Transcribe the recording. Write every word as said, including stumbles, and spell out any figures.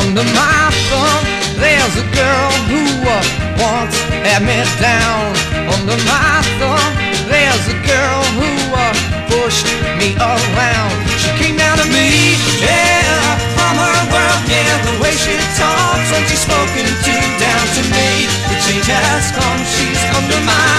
Under my thumb, there's a girl who uh, once had me down. Under my thumb, there's a girl who uh, pushed me around. She came down to me, yeah, from her world, yeah. The way she talks when she's spoken to down to me. The change has come, she's under my